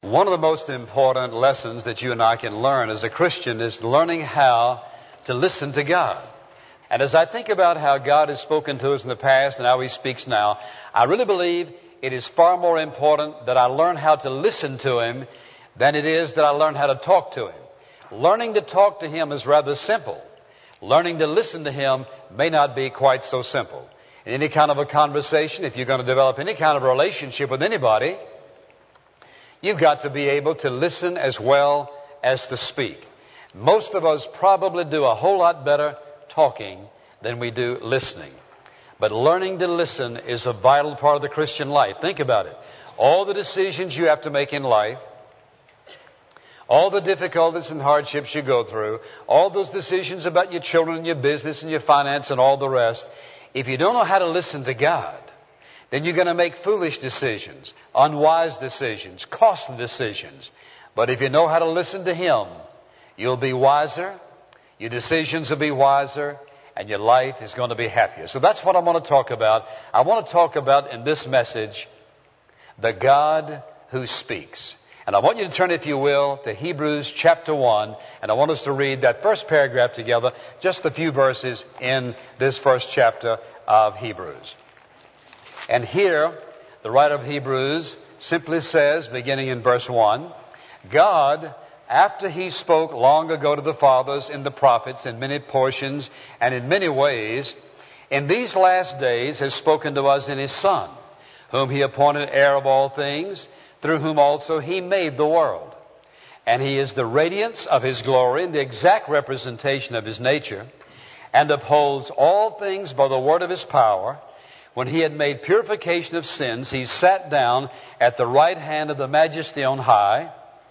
One of the most important lessons that you and I can learn as a Christian is learning how to listen to God. And as I think about how God has spoken to us in the past and how He speaks now, I really believe it is far more important that I learn how to listen to Him than it is that I learn how to talk to Him. Learning to talk to Him is rather simple. Learning to listen to Him may not be quite so simple. In any kind of a conversation, if you're going to develop any kind of a relationship with anybody, you've got to be able to listen as well as to speak. Most of us probably do a whole lot better talking than we do listening. But learning to listen is a vital part of the Christian life. Think about it. All the decisions you have to make in life, all the difficulties and hardships you go through, all those decisions about your children and your business and your finance and all the rest, if you don't know how to listen to God, then you're going to make foolish decisions, unwise decisions, costly decisions. But if you know how to listen to Him, you'll be wiser, your decisions will be wiser, and your life is going to be happier. So that's what I want to talk about. I want to talk about in this message, the God who speaks. And I want you to turn, if you will, to Hebrews chapter 1, and I want us to read that first paragraph together, just a few verses in this first chapter of Hebrews. And here, the writer of Hebrews simply says, beginning in verse 1, God, after He spoke long ago to the fathers in the prophets in many portions and in many ways, in these last days has spoken to us in His Son, whom He appointed heir of all things, through whom also He made the world. And He is the radiance of His glory and the exact representation of His nature, and upholds all things by the word of His power. When He had made purification of sins, He sat down at the right hand of the Majesty on high,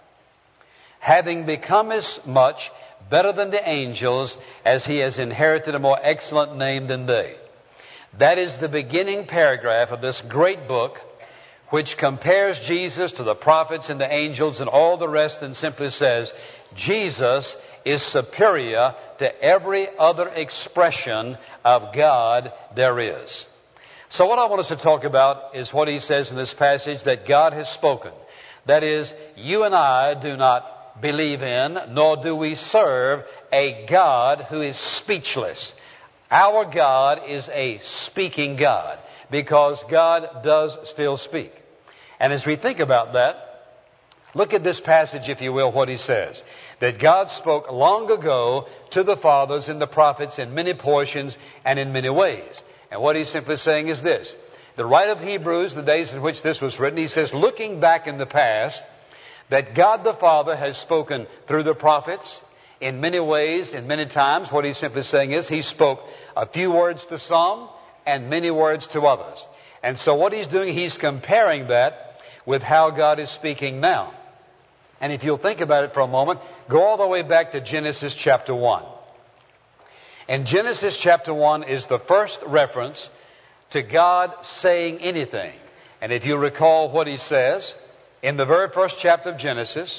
having become as much better than the angels as He has inherited a more excellent name than they. That is the beginning paragraph of this great book, which compares Jesus to the prophets and the angels and all the rest, and simply says, Jesus is superior to every other expression of God there is. So what I want us to talk about is what he says in this passage, that God has spoken. That is, you and I do not believe in, nor do we serve a God who is speechless. Our God is a speaking God, because God does still speak. And as we think about that, look at this passage, if you will, what he says. That God spoke long ago to the fathers and the prophets in many portions and in many ways. And what he's simply saying is this. The writer of Hebrews, the days in which this was written, he says, looking back in the past, that God the Father has spoken through the prophets in many ways, in many times. What he's simply saying is he spoke a few words to some and many words to others. And so what he's doing, he's comparing that with how God is speaking now. And if you'll think about it for a moment, go all the way back to Genesis chapter 1. And Genesis chapter 1 is the first reference to God saying anything. And if you recall what he says, in the very first chapter of Genesis,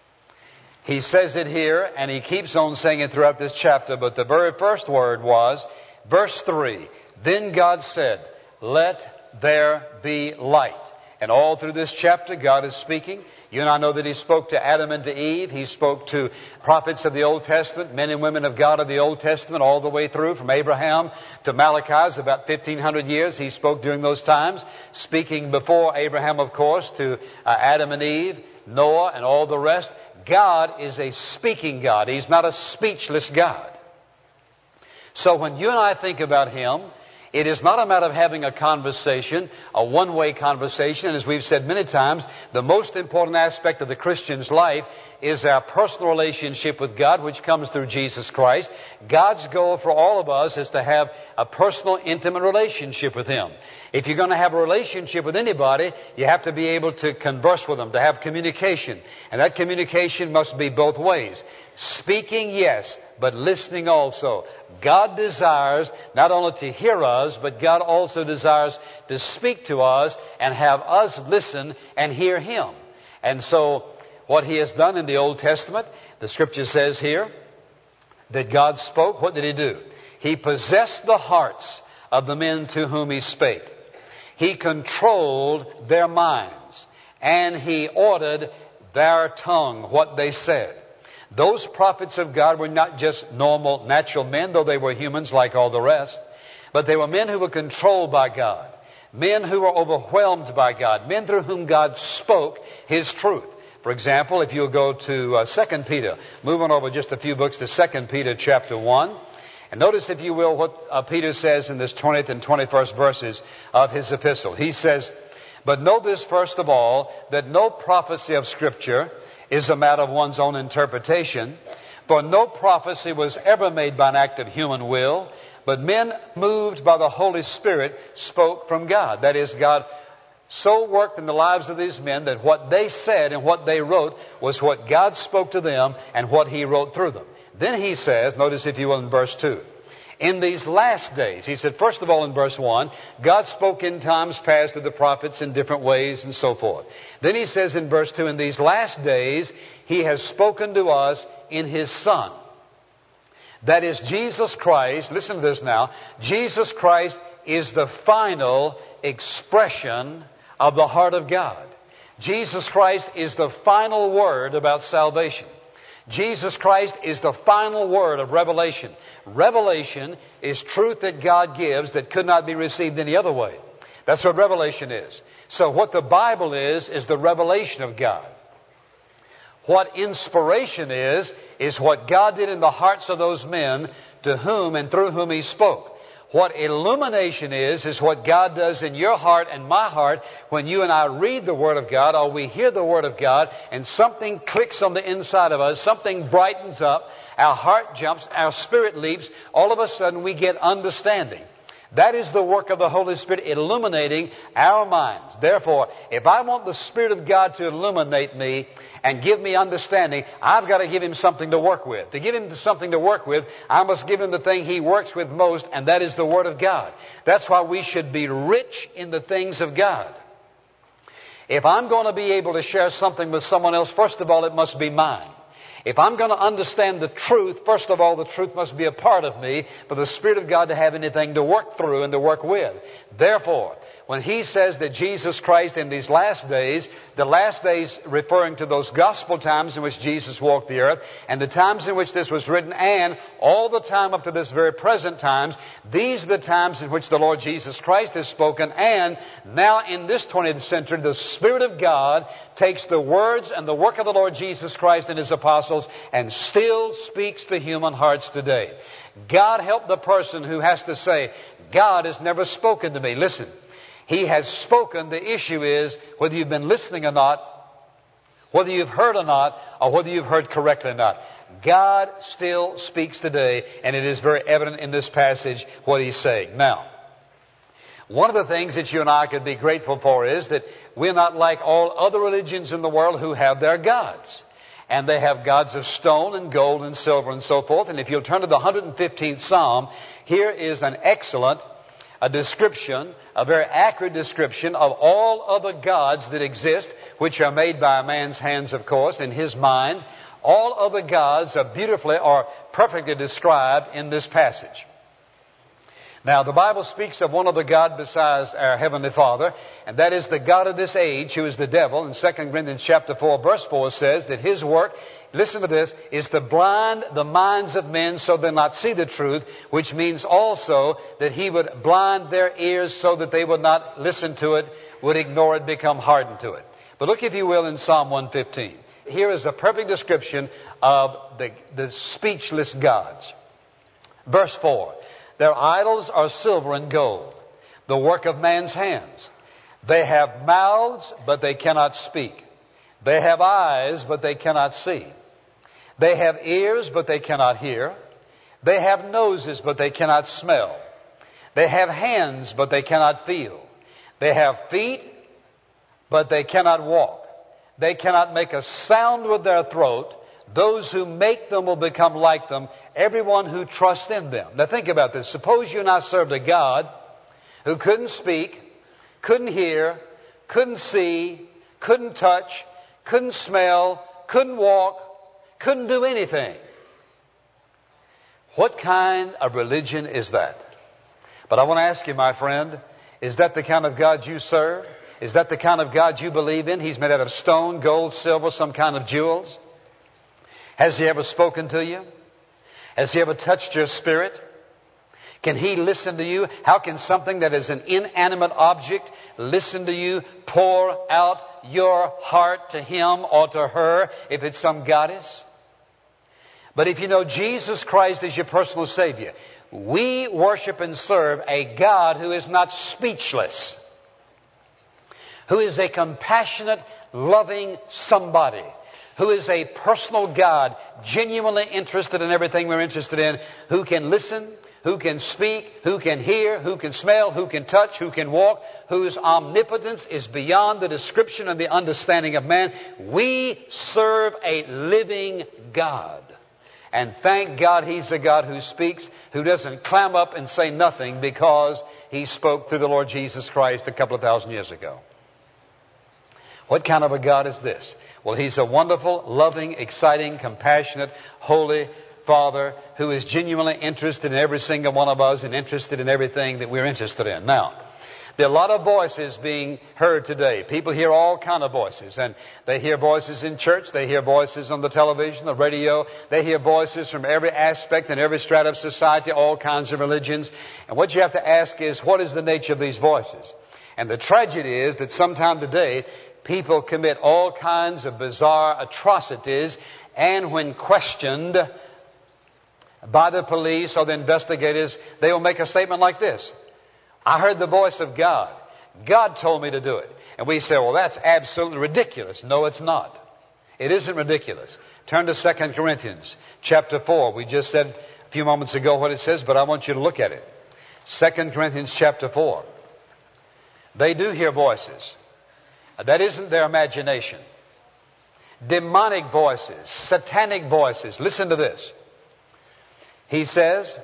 he says it here, and he keeps on saying it throughout this chapter, but the very first word was, verse 3, then God said, let there be light. And all through this chapter, God is speaking. You and I know that He spoke to Adam and to Eve. He spoke to prophets of the Old Testament, men and women of God of the Old Testament, all the way through from Abraham to Malachi. It's about 1,500 years He spoke during those times, speaking before Abraham, of course, to Adam and Eve, Noah, and all the rest. God is a speaking God. He's not a speechless God. So when you and I think about Him, it is not a matter of having a conversation, a one-way conversation. And as we've said many times, the most important aspect of the Christian's life is our personal relationship with God, which comes through Jesus Christ. God's goal for all of us is to have a personal, intimate relationship with Him. If you're going to have a relationship with anybody, you have to be able to converse with them, to have communication. And that communication must be both ways. Speaking, yes, but listening also. God desires not only to hear us, but God also desires to speak to us and have us listen and hear Him. And so what He has done in the Old Testament, the Scripture says here that God spoke. What did He do? He possessed the hearts of the men to whom He spake. He controlled their minds, and He ordered their tongue what they said. Those prophets of God were not just normal, natural men, though they were humans like all the rest, but they were men who were controlled by God, men who were overwhelmed by God, men through whom God spoke His truth. For example, if you'll go to 2 Peter, moving over just a few books to 2 Peter chapter 1, and notice, if you will, what Peter says in this 20th and 21st verses of his epistle. He says, "But know this first of all, that no prophecy of Scripture is a matter of one's own interpretation, for no prophecy was ever made by an act of human will, but men moved by the Holy Spirit spoke from God." That is, God so worked in the lives of these men that what they said and what they wrote was what God spoke to them and what He wrote through them. Then he says, notice if you will in verse 2, in these last days, he said, first of all in verse 1, God spoke in times past to the prophets in different ways and so forth. Then he says in verse 2, in these last days, He has spoken to us in His Son. That is Jesus Christ. Listen to this now. Jesus Christ is the final expression of the heart of God. Jesus Christ is the final word about salvation. Jesus Christ is the final word of revelation. Revelation is truth that God gives that could not be received any other way. That's what revelation is. So what the Bible is the revelation of God. What inspiration is what God did in the hearts of those men to whom and through whom He spoke. What illumination is what God does in your heart and my heart when you and I read the Word of God or we hear the Word of God and something clicks on the inside of us, something brightens up, our heart jumps, our spirit leaps, all of a sudden we get understanding. That is the work of the Holy Spirit illuminating our minds. Therefore, if I want the Spirit of God to illuminate me and give me understanding, I've got to give Him something to work with. To give Him something to work with, I must give Him the thing He works with most, and that is the Word of God. That's why we should be rich in the things of God. If I'm going to be able to share something with someone else, first of all, it must be mine. If I'm going to understand the truth, first of all, the truth must be a part of me for the Spirit of God to have anything to work through and to work with. Therefore, when He says that Jesus Christ in these last days, the last days referring to those gospel times in which Jesus walked the earth, and the times in which this was written, and all the time up to this very present times, these are the times in which the Lord Jesus Christ has spoken, and now in this 20th century, the Spirit of God takes the words and the work of the Lord Jesus Christ and His apostles and still speaks to human hearts today. God help the person who has to say, God has never spoken to me. Listen, He has spoken. The issue is whether you've been listening or not, whether you've heard or not, or whether you've heard correctly or not. God still speaks today, and it is very evident in this passage what He's saying. Now, one of the things that you and I could be grateful for is that we're not like all other religions in the world who have their gods. And they have gods of stone and gold and silver and so forth. And if you'll turn to the 115th Psalm, here is an excellent description, a very accurate description of all other gods that exist, which are made by a man's hands, of course, in his mind. All other gods are beautifully or perfectly described in this passage. Now, the Bible speaks of one other God besides our Heavenly Father, and that is the God of this age, who is the devil. In 2 Corinthians chapter 4, verse 4 says that his work, listen to this, is to blind the minds of men so they'll not see the truth, which means also that he would blind their ears so that they would not listen to it, would ignore it, become hardened to it. But look, if you will, in Psalm 115. Here is a perfect description of the speechless gods. Verse 4. Their idols are silver and gold, the work of man's hands. They have mouths, but they cannot speak. They have eyes, but they cannot see. They have ears, but they cannot hear. They have noses, but they cannot smell. They have hands, but they cannot feel. They have feet, but they cannot walk. They cannot make a sound with their throat. Those who make them will become like them, everyone who trusts in them. Now think about this. Suppose you and I served a God who couldn't speak, couldn't hear, couldn't see, couldn't touch, couldn't smell, couldn't walk, couldn't do anything. What kind of religion is that? But I want to ask you, my friend, is that the kind of God you serve? Is that the kind of God you believe in? He's made out of stone, gold, silver, some kind of jewels. Has He ever spoken to you? Has He ever touched your spirit? Can He listen to you? How can something that is an inanimate object listen to you, pour out your heart to him or to her if it's some goddess? But if you know Jesus Christ is your personal Savior, we worship and serve a God who is not speechless, who is a compassionate, loving somebody, who is a personal God, genuinely interested in everything we're interested in, who can listen, who can speak, who can hear, who can smell, who can touch, who can walk, whose omnipotence is beyond the description and the understanding of man. We serve a living God. And thank God He's a God who speaks, who doesn't clam up and say nothing because He spoke through the Lord Jesus Christ a couple of thousand years ago. What kind of a God is this? Well, He's a wonderful, loving, exciting, compassionate, holy Father who is genuinely interested in every single one of us and interested in everything that we're interested in. Now, there are a lot of voices being heard today. People hear all kind of voices, and they hear voices in church, they hear voices on the television, the radio, they hear voices from every aspect and every strata of society, all kinds of religions. And what you have to ask is, what is the nature of these voices? And the tragedy is that sometime today, people commit all kinds of bizarre atrocities, and when questioned by the police or the investigators, they will make a statement like this: I heard the voice of God. God told me to do it. And we say, well, that's absolutely ridiculous. No, it's not. It isn't ridiculous. Turn to 2 Corinthians chapter 4. We just said a few moments ago what it says, but I want you to look at it. 2 Corinthians chapter 4. They do hear voices. That isn't their imagination. Demonic voices, satanic voices. Listen to this. He says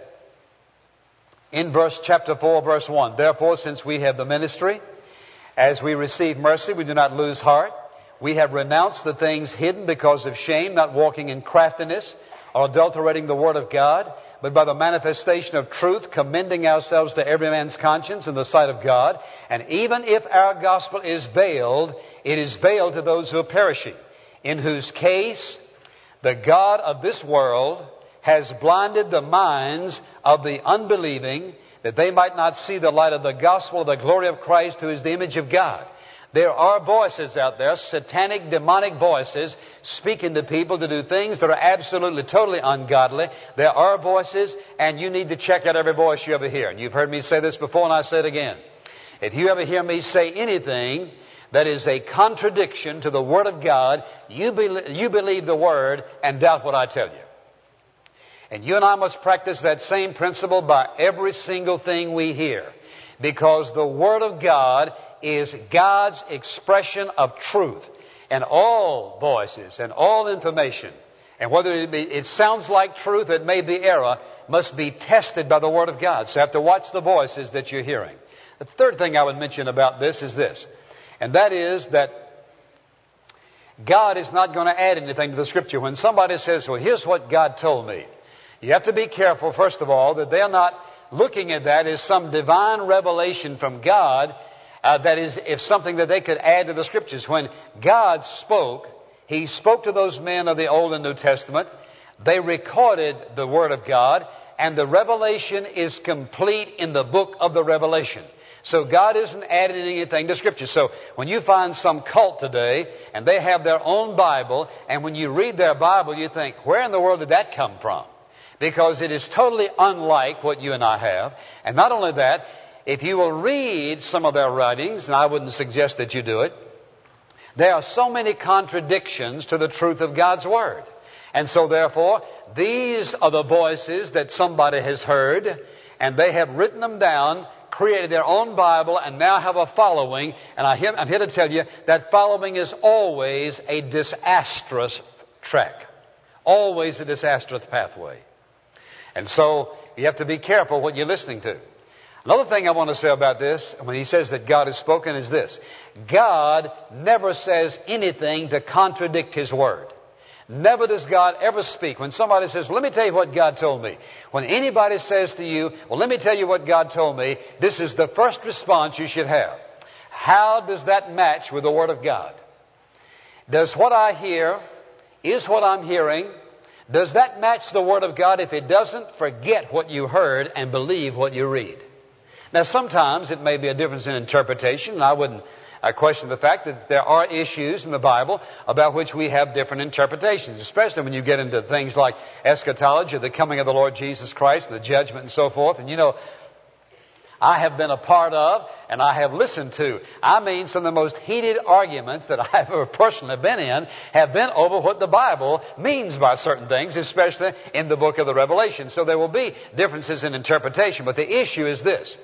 in chapter 4, verse 1, therefore, since we have the ministry, as we receive mercy, we do not lose heart. We have renounced the things hidden because of shame, not walking in craftiness or adulterating the word of God, but by the manifestation of truth, commending ourselves to every man's conscience in the sight of God. And even if our gospel is veiled, it is veiled to those who are perishing, in whose case the God of this world has blinded the minds of the unbelieving, that they might not see the light of the gospel of the glory of Christ, who is the image of God. There are voices out there, satanic, demonic voices, speaking to people to do things that are absolutely, totally ungodly. There are voices, and you need to check out every voice you ever hear. And you've heard me say this before, and I say it again. If you ever hear me say anything that is a contradiction to the Word of God, you believe the Word and doubt what I tell you. And you and I must practice that same principle by every single thing we hear. Because the Word of God is God's expression of truth. And all voices and all information, and whether it sounds like truth, it may be error, must be tested by the Word of God. So you have to watch the voices that you're hearing. The third thing I would mention about this is this. And that is that God is not going to add anything to the Scripture. When somebody says, well, here's what God told me, you have to be careful, first of all, that they're not looking at that as some divine revelation from God, that is, if something that they could add to the Scriptures. When God spoke, He spoke to those men of the Old and New Testament. They recorded the Word of God, and the revelation is complete in the book of the Revelation. So God isn't adding anything to Scripture. So when you find some cult today, and they have their own Bible, and when you read their Bible, you think, where in the world did that come from? Because it is totally unlike what you and I have. And not only that, if you will read some of their writings, and I wouldn't suggest that you do it, there are so many contradictions to the truth of God's Word. And so therefore, these are the voices that somebody has heard, and they have written them down, created their own Bible, and now have a following. And I'm here to tell you that following is always a disastrous track. Always a disastrous pathway. And so you have to be careful what you're listening to. Another thing I want to say about this, when he says that God has spoken, is this. God never says anything to contradict His Word. Never does God ever speak. When somebody says, let me tell you what God told me. When anybody says to you, well, let me tell you what God told me, this is the first response you should have. How does that match with the Word of God? Does what I hear, is what I'm hearing, does that match the Word of God? If it doesn't, forget what you heard and believe what you read. Now, sometimes it may be a difference in interpretation, and I wouldn't question the fact that there are issues in the Bible about which we have different interpretations, especially when you get into things like eschatology, the coming of the Lord Jesus Christ, the judgment and so forth. And you know, I have been a part of and I have listened to, some of the most heated arguments that I've ever personally been in have been over what the Bible means by certain things, especially in the book of the Revelation. So there will be differences in interpretation, but the issue is this.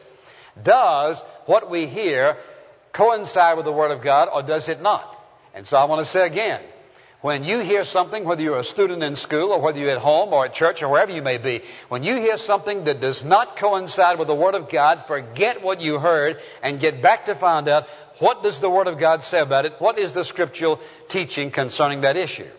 Does what we hear coincide with the Word of God, or does it not? And so I want to say again, when you hear something, whether you're a student in school or whether you're at home or at church or wherever you may be, when you hear something that does not coincide with the Word of God, forget what you heard and get back to find out what does the Word of God say about it, what is the scriptural teaching concerning that issue.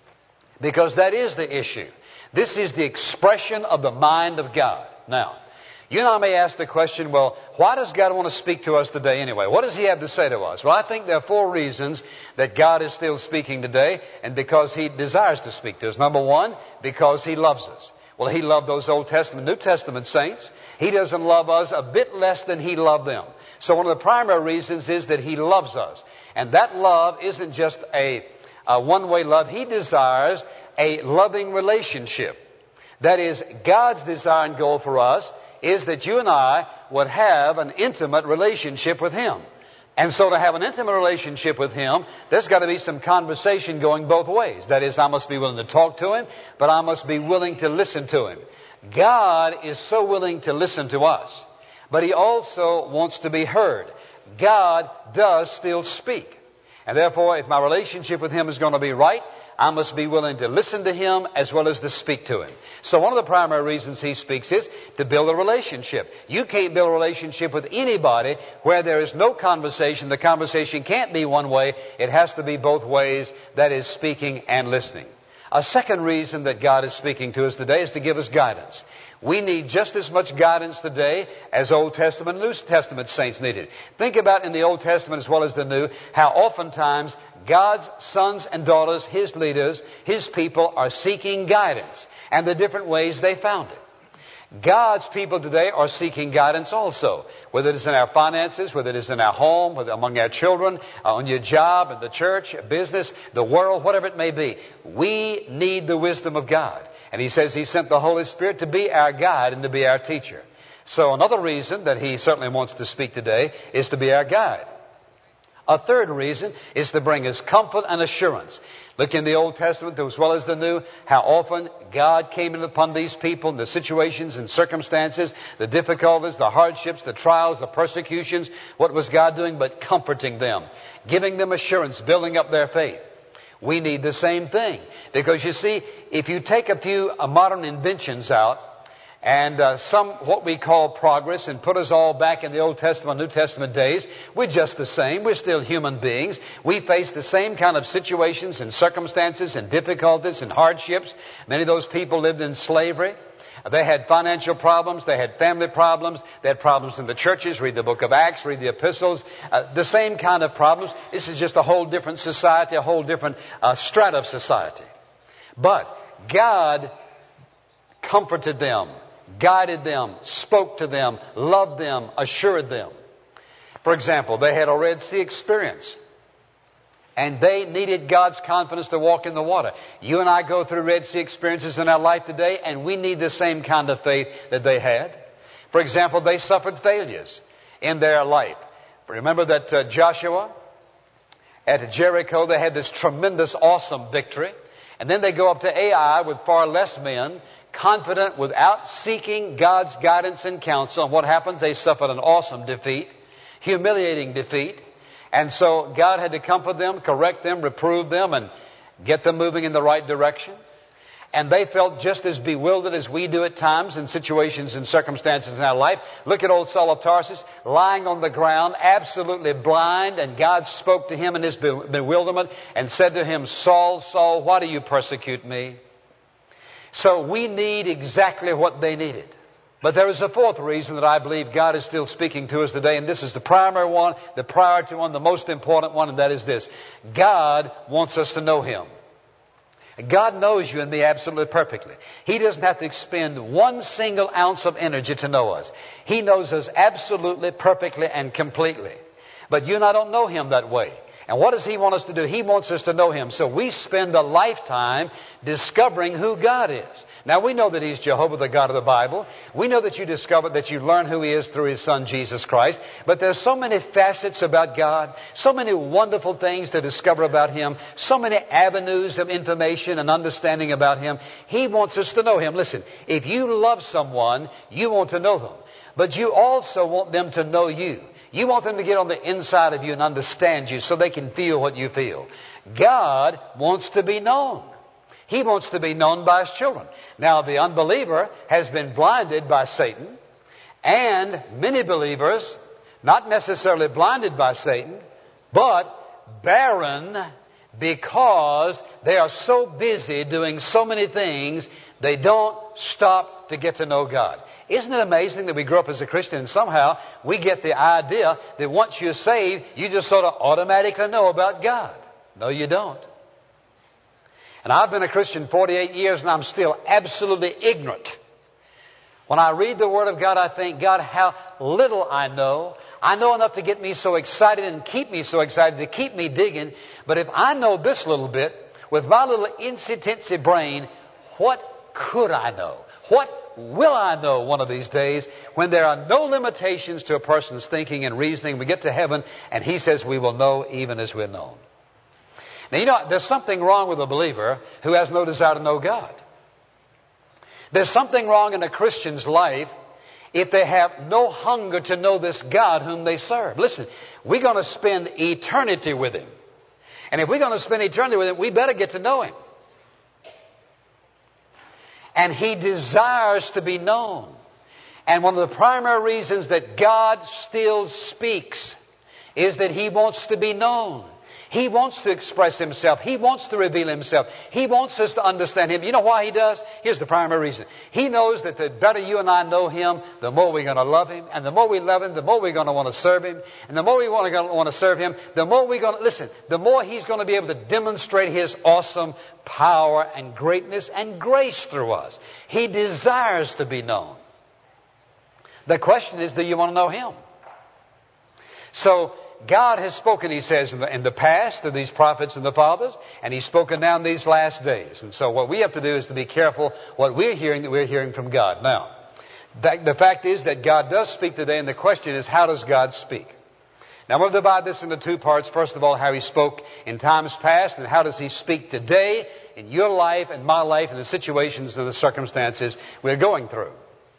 Because that is the issue. This is the expression of the mind of God. Now, you and I may ask the question, well, why does God want to speak to us today anyway? What does He have to say to us? Well, I think there are 4 reasons that God is still speaking today, and because He desires to speak to us. Number 1, because He loves us. Well, He loved those Old Testament, New Testament saints. He doesn't love us a bit less than He loved them. So one of the primary reasons is that He loves us. And that love isn't just a one-way love. He desires a loving relationship. That is, God's desire and goal for us is that you and I would have an intimate relationship with Him. And so to have an intimate relationship with Him, there's got to be some conversation going both ways. That is, I must be willing to talk to Him, but I must be willing to listen to Him. God is so willing to listen to us, but He also wants to be heard. God does still speak. And therefore, if my relationship with Him is going to be right, I must be willing to listen to Him as well as to speak to Him. So one of the primary reasons He speaks is to build a relationship. You can't build a relationship with anybody where there is no conversation. The conversation can't be one way. It has to be both ways. That is, speaking and listening. A second reason that God is speaking to us today is to give us guidance. We need just as much guidance today as Old Testament and New Testament saints needed. Think about in the Old Testament as well as the New, how oftentimes God's sons and daughters, His leaders, His people are seeking guidance and the different ways they found it. God's people today are seeking guidance also, whether it is in our finances, whether it is in our home, whether among our children, on your job, in the church, business, the world, whatever it may be. We need the wisdom of God. And He says He sent the Holy Spirit to be our guide and to be our teacher. So another reason that He certainly wants to speak today is to be our guide. A third reason is to bring us comfort and assurance. Look in the Old Testament as well as the New, how often God came in upon these people in the situations and circumstances, the difficulties, the hardships, the trials, the persecutions. What was God doing but comforting them, giving them assurance, building up their faith? We need the same thing. Because you see, if you take a few modern inventions out, and some what we call progress and put us all back in the Old Testament, New Testament days, we're just the same. We're still human beings. We face the same kind of situations and circumstances and difficulties and hardships. Many of those people lived in slavery. They had financial problems. They had family problems. They had problems in the churches. Read the book of Acts. Read the epistles. The same kind of problems. This is just a whole different society, a whole different strata of society. But God comforted them, guided them, spoke to them, loved them, assured them. For example, they had a Red Sea experience, and they needed God's confidence to walk in the water. You and I go through Red Sea experiences in our life today, and we need the same kind of faith that they had. For example, they suffered failures in their life. Remember that Joshua at Jericho, they had this tremendous, awesome victory. And then they go up to Ai with far less men, confident without seeking God's guidance and counsel. And what happens? They suffered an awesome defeat, humiliating defeat. And so God had to comfort them, correct them, reprove them, and get them moving in the right direction. And they felt just as bewildered as we do at times in situations and circumstances in our life. Look at old Saul of Tarsus, lying on the ground, absolutely blind, and God spoke to him in his bewilderment and said to him, "Saul, Saul, why do you persecute me?" So we need exactly what they needed. But there is a fourth reason that I believe God is still speaking to us today, and this is the primary one, the priority one, the most important one, and that is this. God wants us to know Him. God knows you and me absolutely perfectly. He doesn't have to expend one single ounce of energy to know us. He knows us absolutely, perfectly, and completely. But you and I don't know Him that way. And what does He want us to do? He wants us to know Him. So we spend a lifetime discovering who God is. Now we know that He's Jehovah, the God of the Bible. We know that you discover, that you learn who He is through His Son, Jesus Christ. But there's so many facets about God, so many wonderful things to discover about Him, so many avenues of information and understanding about Him. He wants us to know Him. Listen, if you love someone, you want to know them. But you also want them to know you. You want them to get on the inside of you and understand you so they can feel what you feel. God wants to be known. He wants to be known by His children. Now, the unbeliever has been blinded by Satan, and many believers, not necessarily blinded by Satan, but barren because they are so busy doing so many things, they don't stop to get to know God. Isn't it amazing that we grew up as a Christian and somehow we get the idea that once you're saved, you just sort of automatically know about God? No, you don't. And I've been a Christian 48 years and I'm still absolutely ignorant. When I read the Word of God, I think, God, how little I know. I know enough to get me so excited and keep me so excited, to keep me digging. But if I know this little bit, with my little insy-tinsy brain, what could I know? What will I know one of these days when there are no limitations to a person's thinking and reasoning? We get to heaven and He says we will know even as we're known. Now, you know, there's something wrong with a believer who has no desire to know God. There's something wrong in a Christian's life if they have no hunger to know this God whom they serve. Listen, we're going to spend eternity with Him. And if we're going to spend eternity with Him, we better get to know Him. And He desires to be known. And one of the primary reasons that God still speaks is that He wants to be known. He wants to express Himself. He wants to reveal Himself. He wants us to understand Him. You know why He does? Here's the primary reason. He knows that the better you and I know Him, the more we're going to love Him. And the more we love Him, the more we're going to want to serve Him. And the more we want to serve Him, the more we're going to, listen, the more He's going to be able to demonstrate His awesome power and greatness and grace through us. He desires to be known. The question is, do you want to know Him? So, God has spoken, He says, in the past to these prophets and the fathers, and He's spoken now in these last days. And so what we have to do is to be careful what we're hearing, that we're hearing from God. Now, the fact is that God does speak today, and the question is, how does God speak? Now, I'm going to divide this into two parts. First of all, how He spoke in times past, and how does He speak today in your life and my life and the situations and the circumstances we're going through.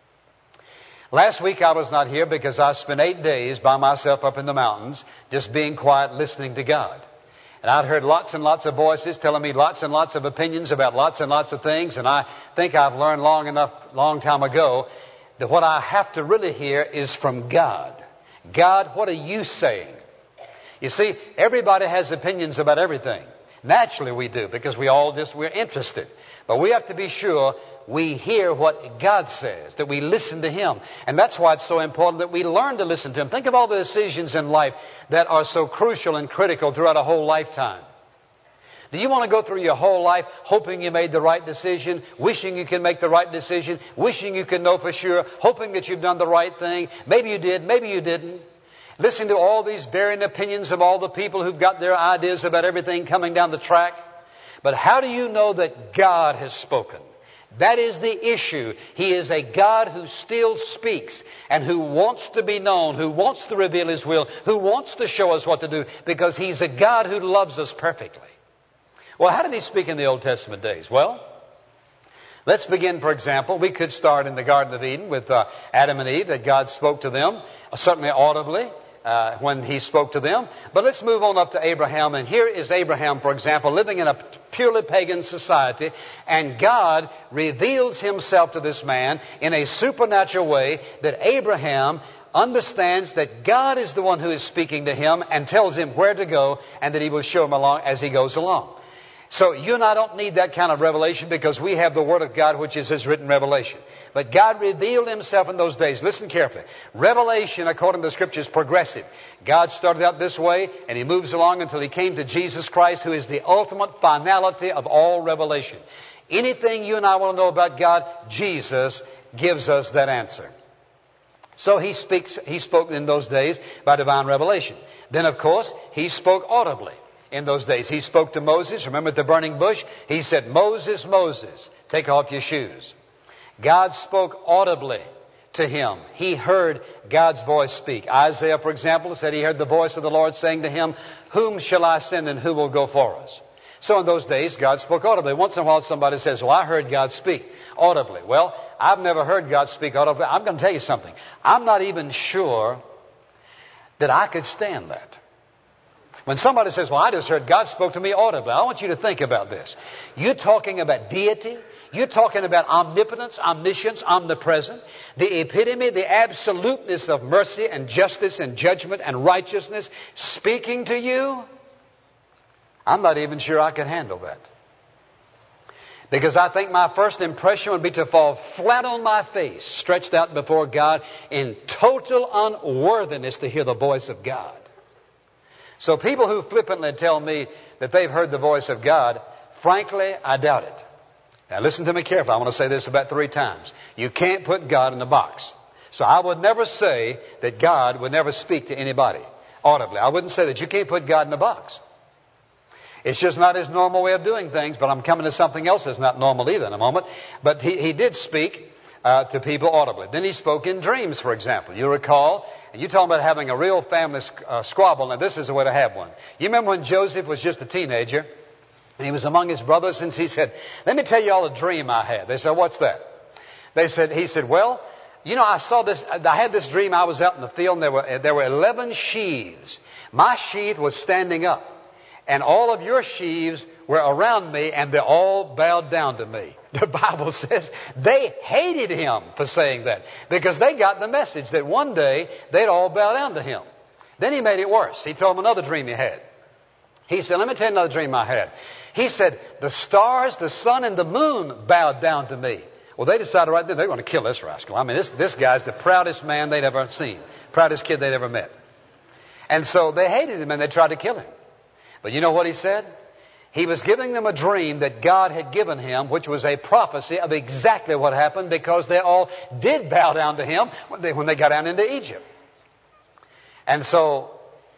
Last week I was not here because I spent 8 days by myself up in the mountains, just being quiet, listening to God. And I'd heard lots and lots of voices telling me lots and lots of opinions about lots and lots of things. And I think I've learned long time ago, that what I have to really hear is from God. God, what are you saying? You see, everybody has opinions about everything. Naturally we do, because we're interested. But we have to be sure we hear what God says, that we listen to Him. And that's why it's so important that we learn to listen to Him. Think of all the decisions in life that are so crucial and critical throughout a whole lifetime. Do you want to go through your whole life hoping you made the right decision, wishing you can make the right decision, wishing you can know for sure, hoping that you've done the right thing? Maybe you did, maybe you didn't. Listening to all these varying opinions of all the people who've got their ideas about everything coming down the track. But how do you know that God has spoken? That is the issue. He is a God who still speaks and who wants to be known, who wants to reveal His will, who wants to show us what to do, because He's a God who loves us perfectly. Well, how did He speak in the Old Testament days? Well, let's begin, for example. We could start in the Garden of Eden with Adam and Eve, that God spoke to them, certainly audibly, when He spoke to them. But let's move on up to Abraham. And here is Abraham, for example, living in a purely pagan society. And God reveals Himself to this man in a supernatural way, that Abraham understands that God is the one who is speaking to him and tells him where to go, and that He will show him along as he goes along. So you and I don't need that kind of revelation because we have the Word of God, which is His written revelation. But God revealed Himself in those days. Listen carefully. Revelation, according to the Scripture, is progressive. God started out this way, and He moves along until He came to Jesus Christ, who is the ultimate finality of all revelation. Anything you and I want to know about God, Jesus gives us that answer. So He spoke in those days by divine revelation. Then, of course, He spoke audibly. In those days, He spoke to Moses. Remember at the burning bush? He said, Moses, Moses, take off your shoes. God spoke audibly to him. He heard God's voice speak. Isaiah, for example, said he heard the voice of the Lord saying to him, whom shall I send and who will go for us? So in those days, God spoke audibly. Once in a while, somebody says, well, I heard God speak audibly. Well, I've never heard God speak audibly. I'm going to tell you something. I'm not even sure that I could stand that. When somebody says, well, I just heard God spoke to me audibly, I want you to think about this. You're talking about deity. You're talking about omnipotence, omniscience, omnipresent. The epitome, the absoluteness of mercy and justice and judgment and righteousness speaking to you. I'm not even sure I could handle that. Because I think my first impression would be to fall flat on my face, stretched out before God in total unworthiness to hear the voice of God. So people who flippantly tell me that they've heard the voice of God, frankly, I doubt it. Now listen to me carefully. I want to say this about 3 times. You can't put God in a box. So I would never say that God would never speak to anybody audibly. I wouldn't say that. You can't put God in a box. It's just not His normal way of doing things, but I'm coming to something else that's not normal either in a moment. But He did speak to people audibly. Then He spoke in dreams, for example. You recall, and you talk about having a real family squabble. Now this is the way to have one. You remember when Joseph was just a teenager, and he was among his brothers, and he said, let me tell you all a dream I had. They said, what's that? He said, well, you know, I had this dream. I was out in the field, and there were 11 sheaves. My sheaf was standing up, and all of your sheaves were around me, and they all bowed down to me. The Bible says they hated him for saying that, because they got the message that one day they'd all bow down to him. Then he made it worse. He told them another dream he had. He said, let me tell you another dream I had. He said, the stars, the sun, and the moon bowed down to me. Well, they decided right then they're going to kill this rascal. I mean, this guy's the proudest man they'd ever seen. Proudest kid they'd ever met. And so they hated him and they tried to kill him. But you know what he said? He was giving them a dream that God had given him, which was a prophecy of exactly what happened, because they all did bow down to him when they got down into Egypt. And so,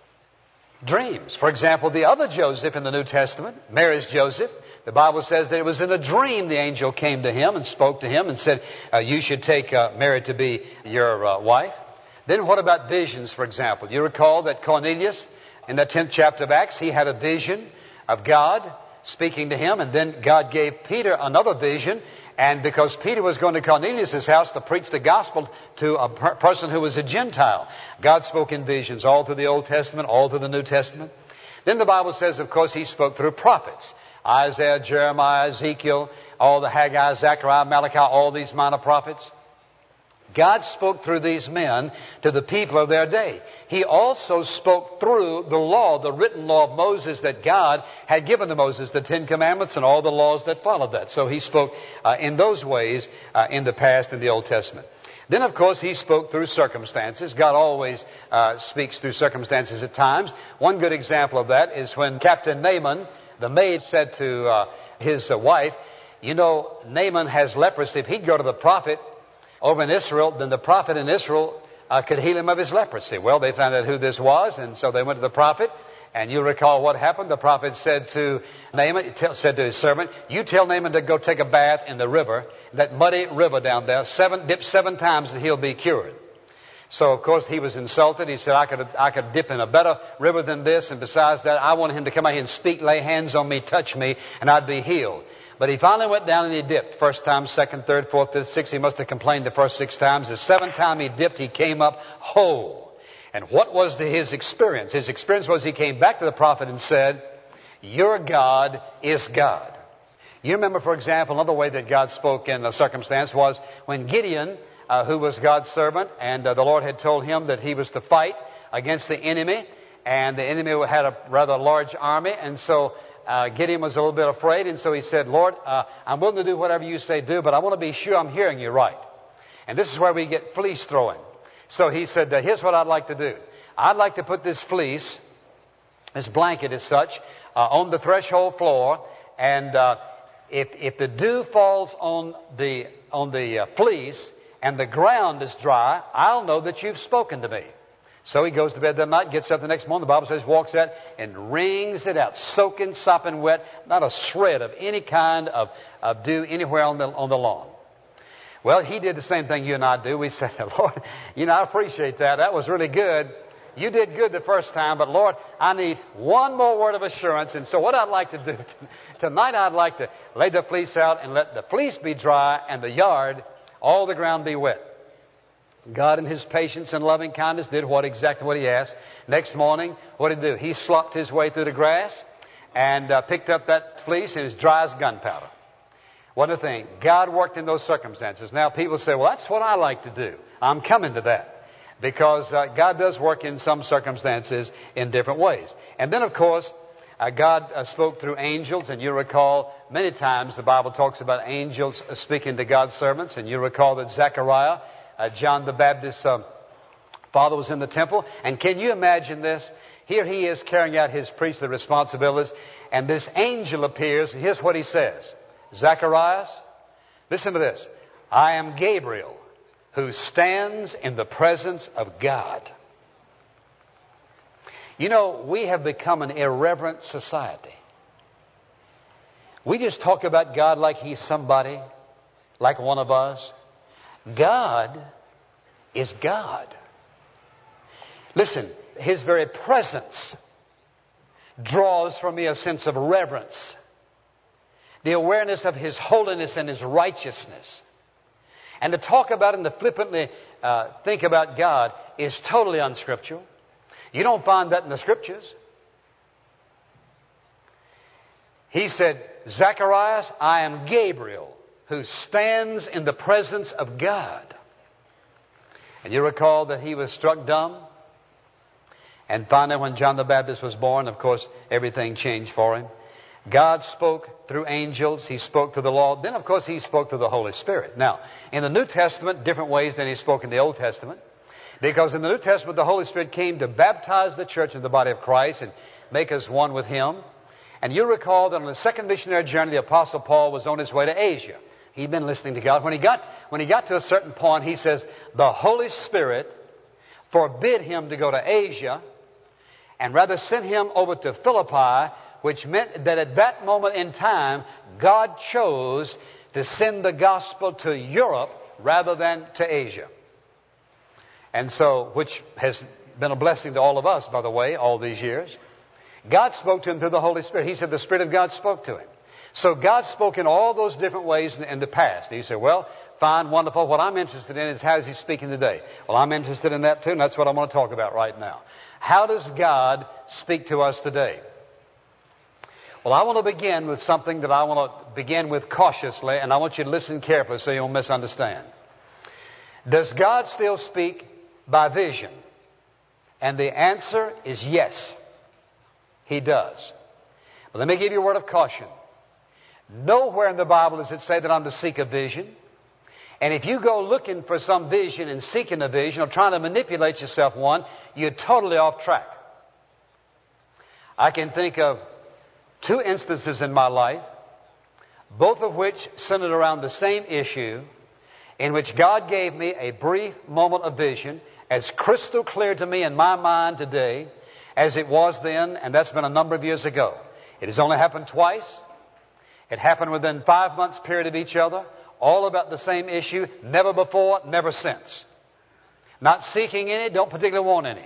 dreams. For example, the other Joseph in the New Testament, Mary's Joseph, the Bible says that it was in a dream the angel came to him and spoke to him and said, you should take Mary to be your wife. Then what about visions, for example? You recall that Cornelius, in the 10th chapter of Acts, he had a vision of God speaking to him, and then God gave Peter another vision, and because Peter was going to Cornelius' house to preach the gospel to a person who was a Gentile, God spoke in visions all through the Old Testament, all through the New Testament. Then the Bible says, of course, He spoke through prophets. Isaiah, Jeremiah, Ezekiel, all the Haggai, Zechariah, Malachi, all these minor prophets. God spoke through these men to the people of their day. He also spoke through the law, the written law of Moses that God had given to Moses, the 10 Commandments and all the laws that followed that. So He spoke in those ways in the past in the Old Testament. Then, of course, He spoke through circumstances. God always speaks through circumstances at times. One good example of that is when Captain Naaman, the maid, said to his wife, you know, Naaman has leprosy. If he'd go to the prophet over in Israel, then the prophet in Israel could heal him of his leprosy. Well, they found out who this was, and so they went to the prophet. And you recall what happened. The prophet said to Naaman, said to his servant, you tell Naaman to go take a bath in the river, that muddy river down there, dip 7 times and he'll be cured. So, of course, he was insulted. He said, I could dip in a better river than this, and besides that, I wanted him to come out here and speak, lay hands on me, touch me, and I'd be healed. But he finally went down and he dipped. First time, second, third, fourth, fifth, sixth. He must have complained the first 6 times. The 7th time he dipped, he came up whole. And what was his experience? His experience was he came back to the prophet and said, your God is God. You remember, for example, another way that God spoke in a circumstance was when Gideon, who was God's servant, and the Lord had told him that he was to fight against the enemy, and the enemy had a rather large army, and so Gideon was a little bit afraid, and so he said, Lord, I'm willing to do whatever you say do, but I want to be sure I'm hearing you right. And this is where we get fleece throwing. So he said, here's what I'd like to do. I'd like to put this fleece, this blanket as such, on the threshold floor, and if the dew falls on the fleece and the ground is dry, I'll know that you've spoken to me. So he goes to bed that night, gets up the next morning, the Bible says, walks out and wrings it out, soaking, sopping wet, not a shred of any kind of dew anywhere on the lawn. Well, he did the same thing you and I do. We said, Lord, I appreciate that. That was really good. You did good the first time, but Lord, I need one more word of assurance. And so what I'd like to do tonight, I'd like to lay the fleece out and let the fleece be dry and the yard, all the ground be wet. God in His patience and loving kindness did exactly what He asked. Next morning, what did He do? He slopped His way through the grass and picked up that fleece and it was dry as gunpowder. What a thing. God worked in those circumstances. Now people say, well, that's what I like to do. I'm coming to that. Because God does work in some circumstances in different ways. And then, of course, God spoke through angels. And you recall many times the Bible talks about angels speaking to God's servants. And you recall that Zechariah, John the Baptist's father, was in the temple. And can you imagine this? Here he is carrying out his priestly responsibilities. And this angel appears. And here's what he says. Zacharias, listen to this. I am Gabriel, who stands in the presence of God. We have become an irreverent society. We just talk about God like He's somebody, like one of us. God is God. Listen, His very presence draws from me a sense of reverence, the awareness of His holiness and His righteousness. And to talk about and to flippantly think about God is totally unscriptural. You don't find that in the Scriptures. He said, Zacharias, I am Gabriel, who stands in the presence of God. And you recall that he was struck dumb. And finally, when John the Baptist was born, of course, everything changed for him. God spoke through angels. He spoke through the law. Then, of course, He spoke through the Holy Spirit. Now, in the New Testament, different ways than He spoke in the Old Testament. Because in the New Testament, the Holy Spirit came to baptize the church in the body of Christ and make us one with Him. And you recall that on the second missionary journey, the Apostle Paul was on his way to Asia. He'd been listening to God. When he got to a certain point, he says, the Holy Spirit forbid him to go to Asia and rather sent him over to Philippi, which meant that at that moment in time, God chose to send the gospel to Europe rather than to Asia. And so, which has been a blessing to all of us, by the way, all these years. God spoke to him through the Holy Spirit. He said the Spirit of God spoke to him. So God spoke in all those different ways in the past. You say, well, fine, wonderful. What I'm interested in is how is He speaking today? Well, I'm interested in that too, and that's what I want to talk about right now. How does God speak to us today? Well, I want to begin with something that I want to begin with cautiously, and I want you to listen carefully so you won't misunderstand. Does God still speak by vision? And the answer is yes, He does. But let me give you a word of caution. Nowhere in the Bible does it say that I'm to seek a vision. And if you go looking for some vision and seeking a vision or trying to manipulate yourself one, you're totally off track. I can think of 2 instances in my life, both of which centered around the same issue, in which God gave me a brief moment of vision, as crystal clear to me in my mind today as it was then, and that's been a number of years ago. It has only happened twice. It happened within 5 months period of each other, all about the same issue, never before, never since. Not seeking any, don't particularly want any.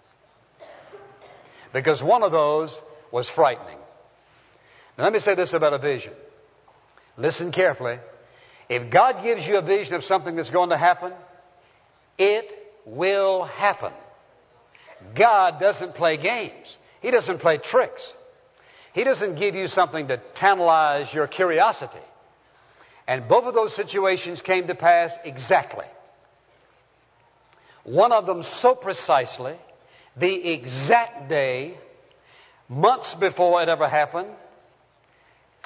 Because one of those was frightening. Now let me say this about a vision. Listen carefully. If God gives you a vision of something that's going to happen, it will happen. God doesn't play games. He doesn't play tricks. He doesn't give you something to tantalize your curiosity. And both of those situations came to pass exactly. One of them so precisely, the exact day, months before it ever happened,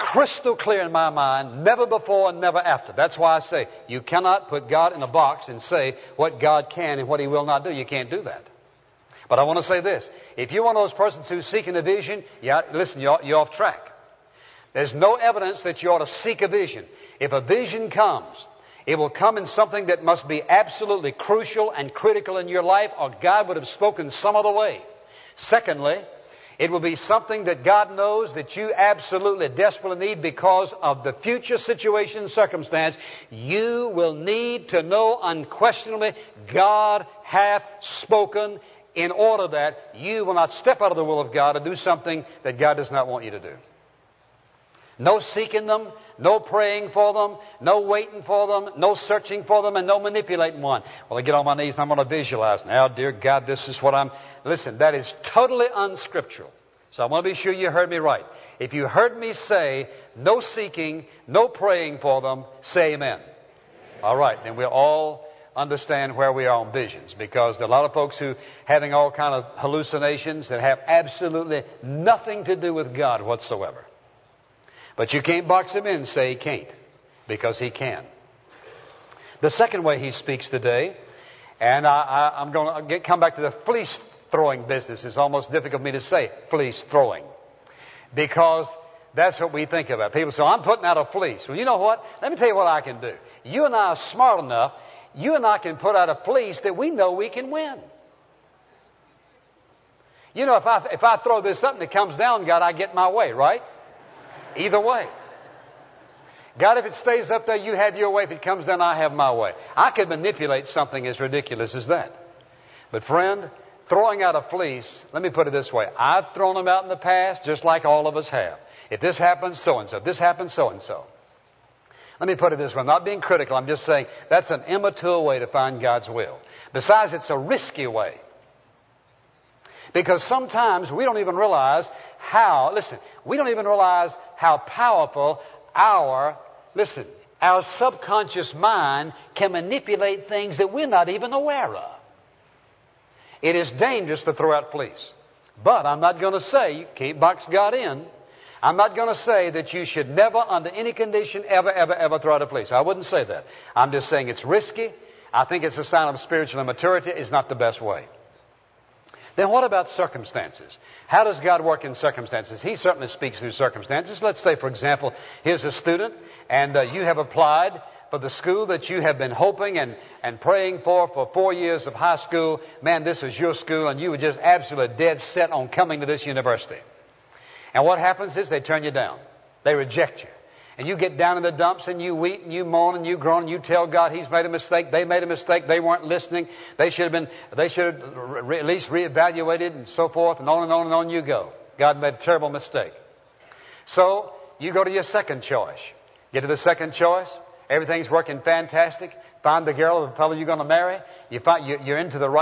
crystal clear in my mind, never before and never after. That's why I say you cannot put God in a box and say what God can and what He will not do. You can't do that. But I want to say this. If you're one of those persons who's seeking a vision, listen, you're off track. There's no evidence that you ought to seek a vision. If a vision comes, it will come in something that must be absolutely crucial and critical in your life, or God would have spoken some other way. Secondly, it will be something that God knows that you absolutely desperately need because of the future situation and circumstance. You will need to know unquestionably God hath spoken, in order that you will not step out of the will of God and do something that God does not want you to do. No seeking them, no praying for them, no waiting for them, no searching for them, and no manipulating one. Well, I get on my knees and I'm going to visualize. Now, dear God, this is what I'm... Listen, that is totally unscriptural. So I want to be sure you heard me right. If you heard me say no seeking, no praying for them, say amen. All right, then we'll all understand where we are on visions, because there are a lot of folks who having all kind of hallucinations that have absolutely nothing to do with God whatsoever. But you can't box him in and say he can't, because he can. The second way he speaks today, and I'm going to come back to the fleece throwing business. It's almost difficult for me to say fleece throwing, because that's what we think about. People say, I'm putting out a fleece. Well, you know what? Let me tell you what I can do. You and I are smart enough. You and I can put out a fleece that we know we can win. You know, if I throw this up and it comes down, God, I get my way, right? Either way. God, if it stays up there, you have your way. If it comes down, I have my way. I could manipulate something as ridiculous as that. But friend, throwing out a fleece, let me put it this way. I've thrown them out in the past, just like all of us have. If this happens, so-and-so. If this happens, so-and-so. Let me put it this way. I'm not being critical. I'm just saying that's an immature way to find God's will. Besides, it's a risky way. Because sometimes we don't even realize how powerful our subconscious mind can manipulate things that we're not even aware of. It is dangerous to throw out fleece. But I'm not going to say you can't box God in. I'm not going to say that you should never, under any condition, ever throw out a fleece. I wouldn't say that. I'm just saying it's risky. I think it's a sign of spiritual immaturity. It's not the best way. Then what about circumstances? How does God work in circumstances? He certainly speaks through circumstances. Let's say, for example, here's a student, and you have applied for the school that you have been hoping and praying for 4 years of high school. Man, this is your school, and you were just absolutely dead set on coming to this university. And what happens is they turn you down. They reject you. And you get down in the dumps and you weep and you moan and you groan and you tell God He's made a mistake. They made a mistake. They weren't listening. They should have at least reevaluated and so forth, and on and on and on you go. God made a terrible mistake. So you go to your second choice. Get to the second choice. Everything's working fantastic. Find the girl or the fellow you're going to marry. You're into the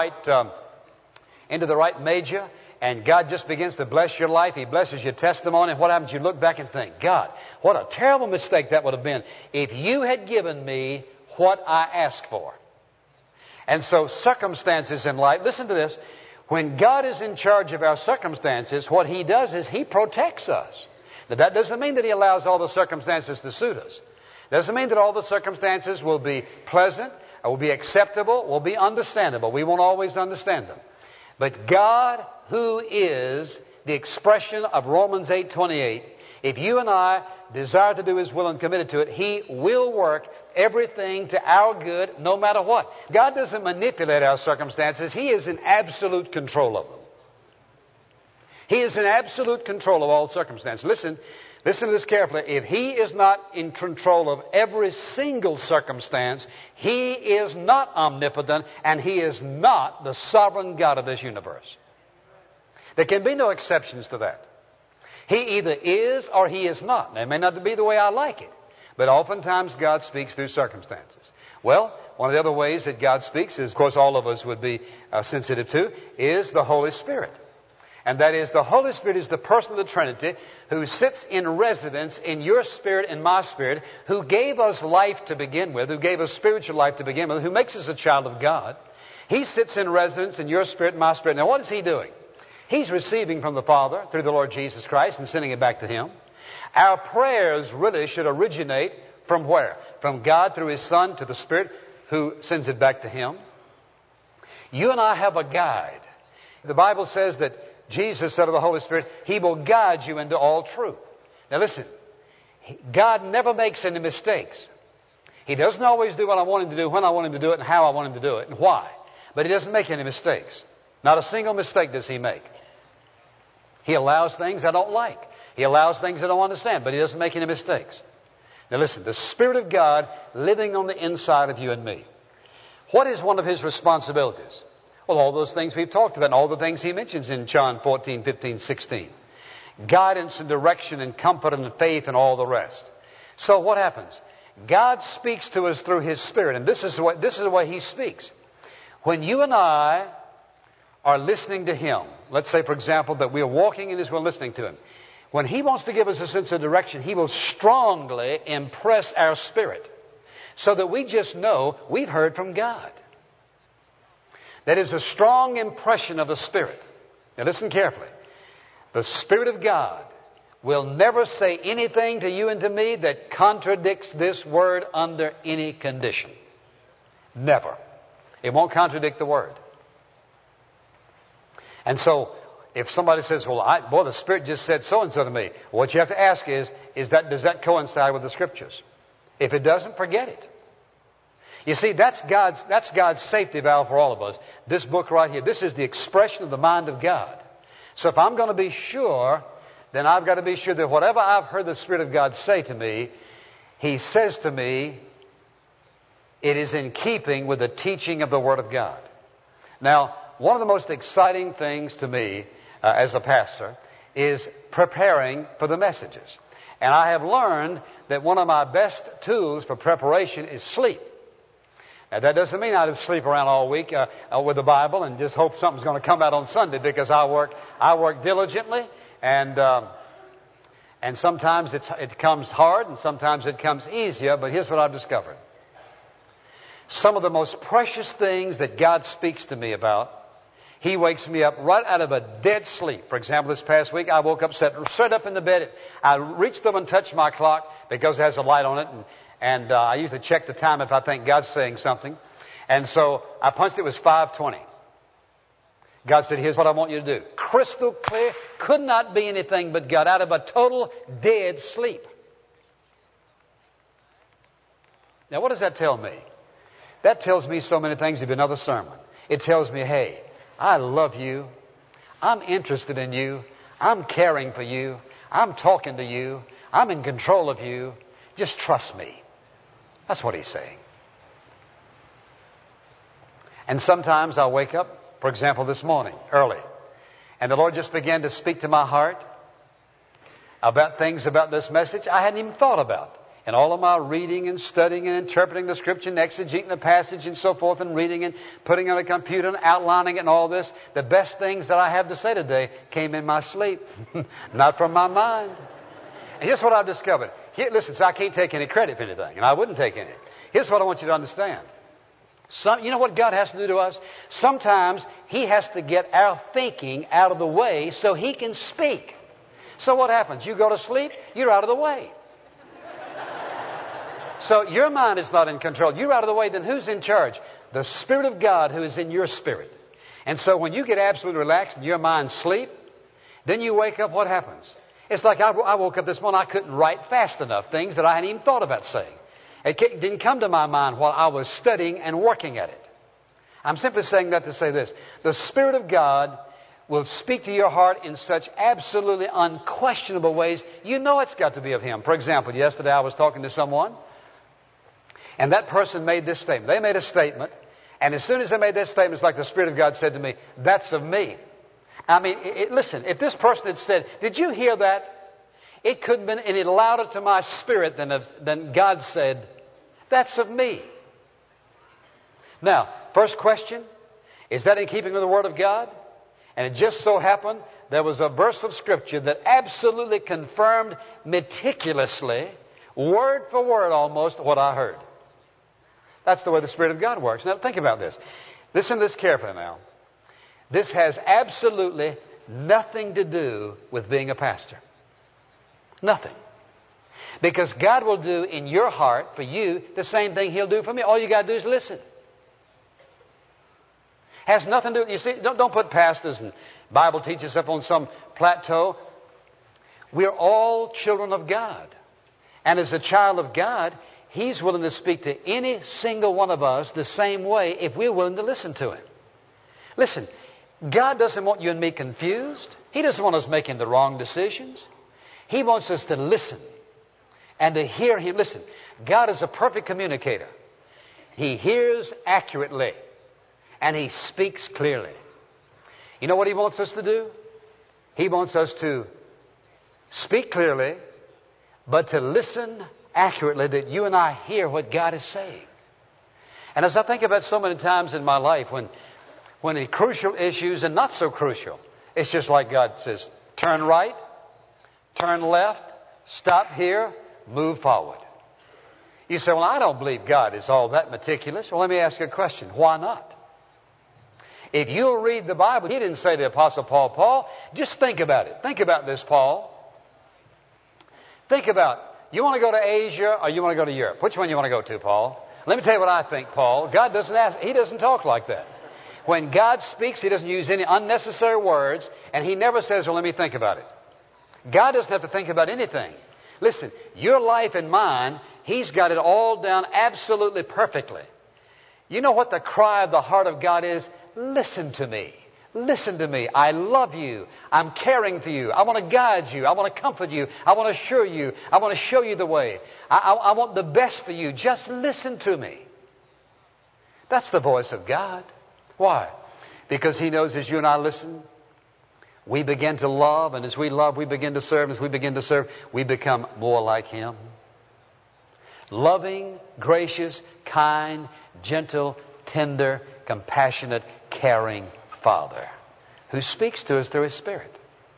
right major. And God just begins to bless your life. He blesses your testimony. And what happens? You look back and think, God, what a terrible mistake that would have been if you had given me what I asked for. And so circumstances in life, listen to this. When God is in charge of our circumstances, what He does is He protects us. Now, that doesn't mean that He allows all the circumstances to suit us. Doesn't mean that all the circumstances will be pleasant, or will be acceptable, will be understandable. We won't always understand them. But God, who is the expression of Romans 8:28, if you and I desire to do His will and committed to it, He will work everything to our good no matter what. God doesn't manipulate our circumstances. He is in absolute control of them. He is in absolute control of all circumstances. Listen to this carefully. If He is not in control of every single circumstance, He is not omnipotent, and He is not the sovereign God of this universe. There can be no exceptions to that. He either is or He is not. Now, it may not be the way I like it, but oftentimes God speaks through circumstances. Well, one of the other ways that God speaks is, of course, all of us would be sensitive to, is the Holy Spirit. And that is, the Holy Spirit is the person of the Trinity who sits in residence in your spirit and my spirit, who gave us life to begin with, who gave us spiritual life to begin with, who makes us a child of God. He sits in residence in your spirit and my spirit. Now, what is He doing? He's receiving from the Father through the Lord Jesus Christ and sending it back to Him. Our prayers really should originate from where? From God through His Son to the Spirit who sends it back to Him. You and I have a guide. The Bible says that Jesus said of the Holy Spirit, He will guide you into all truth. Now listen, God never makes any mistakes. He doesn't always do what I want Him to do, when I want Him to do it, and how I want Him to do it, and why. But He doesn't make any mistakes. Not a single mistake does He make. He allows things I don't like. He allows things I don't understand, but He doesn't make any mistakes. Now listen, the Spirit of God living on the inside of you and me. What is one of His responsibilities? Well, all those things we've talked about, and all the things He mentions in John 14, 15, 16. Guidance and direction and comfort and faith and all the rest. So what happens? God speaks to us through His Spirit, and this is the way He speaks. When you and I are listening to Him, let's say, for example, that we are walking in His will, listening to Him. When He wants to give us a sense of direction, He will strongly impress our spirit so that we just know we've heard from God. That is a strong impression of the Spirit. Now listen carefully. The Spirit of God will never say anything to you and to me that contradicts this Word under any condition. Never. It won't contradict the Word. And so, if somebody says, well, the Spirit just said so-and-so to me, what you have to ask is does that coincide with the Scriptures? If it doesn't, forget it. You see, that's God's safety valve for all of us. This book right here, this is the expression of the mind of God. So if I'm going to be sure, then I've got to be sure that whatever I've heard the Spirit of God say to me, He says to me, it is in keeping with the teaching of the Word of God. Now, one of the most exciting things to me as a pastor is preparing for the messages. And I have learned that one of my best tools for preparation is sleep. Now, that doesn't mean I just sleep around all week with the Bible and just hope something's going to come out on Sunday, because I work diligently, and sometimes it comes hard and sometimes it comes easier. But here's what I've discovered. Some of the most precious things that God speaks to me about, He wakes me up right out of a dead sleep. For example, this past week, I woke up, sat straight up in the bed. I reached up and touched my clock because it has a light on it, and I usually check the time if I think God's saying something. And so I punched it was 5:20. God said, here's what I want you to do. Crystal clear, could not be anything but God, out of a total dead sleep. Now, what does that tell me? That tells me so many things. It'd be another sermon. It tells me, hey, I love you. I'm interested in you. I'm caring for you. I'm talking to you. I'm in control of you. Just trust me. That's what He's saying. And sometimes I'll wake up, for example, this morning, early, and the Lord just began to speak to my heart about things about this message I hadn't even thought about. And all of my reading and studying and interpreting the Scripture and exegeting the passage and so forth, and reading and putting it on a computer and outlining it and all this, the best things that I have to say today came in my sleep, not from my mind. And here's what I've discovered. Here, listen, so I can't take any credit for anything, and I wouldn't take any. Here's what I want you to understand. You know what God has to do to us? Sometimes He has to get our thinking out of the way so He can speak. So what happens? You go to sleep, you're out of the way. So your mind is not in control. You're out of the way, then who's in charge? The Spirit of God who is in your spirit. And so when you get absolutely relaxed and your mind sleep, then you wake up, what happens? It's like I woke up this morning, I couldn't write fast enough things that I hadn't even thought about saying. It didn't come to my mind while I was studying and working at it. I'm simply saying that to say this. The Spirit of God will speak to your heart in such absolutely unquestionable ways. You know it's got to be of Him. For example, yesterday I was talking to someone, and that person made this statement. They made a statement, and as soon as they made that statement, it's like the Spirit of God said to me, that's of me. I mean, listen, if this person had said, did you hear that? It couldn't have been any louder to my spirit than God said, that's of me. Now, first question, is that in keeping with the Word of God? And it just so happened there was a verse of Scripture that absolutely confirmed meticulously, word for word almost, what I heard. That's the way the Spirit of God works. Now, think about this. Listen to this carefully now. This has absolutely nothing to do with being a pastor. Nothing. Because God will do in your heart for you the same thing He'll do for me. All you got to do is listen. Has nothing to do. You see, don't put pastors and Bible teachers up on some plateau. We're all children of God. And as a child of God, He's willing to speak to any single one of us the same way if we're willing to listen to Him. Listen, God doesn't want you and me confused. He doesn't want us making the wrong decisions. He wants us to listen and to hear Him. Listen, God is a perfect communicator. He hears accurately and He speaks clearly. You know what He wants us to do? He wants us to speak clearly, but to listen accurately, that you and I hear what God is saying. And as I think about so many times in my life when in crucial issues and not so crucial, it's just like God says, turn right, turn left, stop here, move forward. You say, well, I don't believe God is all that meticulous. Well, let me ask you a question. Why not? If you'll read the Bible, He didn't say to the Apostle Paul, just think about it. Think about this, Paul. Think about, you want to go to Asia or you want to go to Europe? Which one you want to go to, Paul? Let me tell you what I think, Paul. God doesn't ask, He doesn't talk like that. When God speaks, He doesn't use any unnecessary words, and He never says, well, let me think about it. God doesn't have to think about anything. Listen, your life and mine, He's got it all down absolutely perfectly. You know what the cry of the heart of God is? Listen to me. Listen to me. I love you. I'm caring for you. I want to guide you. I want to comfort you. I want to assure you. I want to show you the way. I want the best for you. Just listen to me. That's the voice of God. Why? Because He knows as you and I listen, we begin to love, and as we love, we begin to serve. As we begin to serve, we become more like Him. Loving, gracious, kind, gentle, tender, compassionate, caring Father who speaks to us through His Spirit.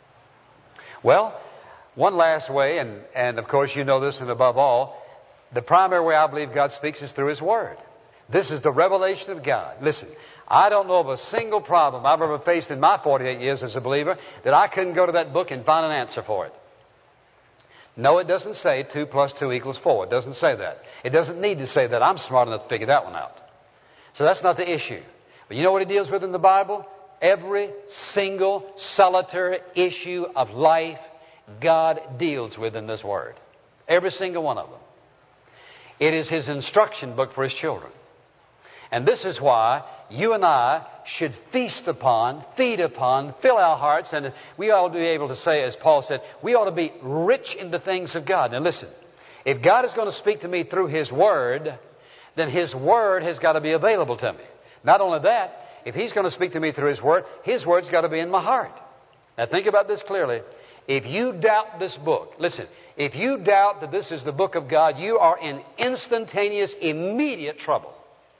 Well, one last way, and of course you know this, and above all, the primary way I believe God speaks is through His Word. This is the revelation of God. Listen, I don't know of a single problem I've ever faced in my 48 years as a believer that I couldn't go to that book and find an answer for it. No, it doesn't say 2 + 2 = 4. It doesn't say that. It doesn't need to say that. I'm smart enough to figure that one out. So that's not the issue. But you know what He deals with in the Bible? Every single solitary issue of life God deals with in this Word. Every single one of them. It is His instruction book for His children. And this is why you and I should feast upon, feed upon, fill our hearts, and we ought to be able to say, as Paul said, we ought to be rich in the things of God. Now listen, if God is going to speak to me through His Word, then His Word has got to be available to me. Not only that, if He's going to speak to me through His Word's got to be in my heart. Now think about this clearly. If you doubt this book, listen, if you doubt that this is the book of God, you are in instantaneous, immediate trouble.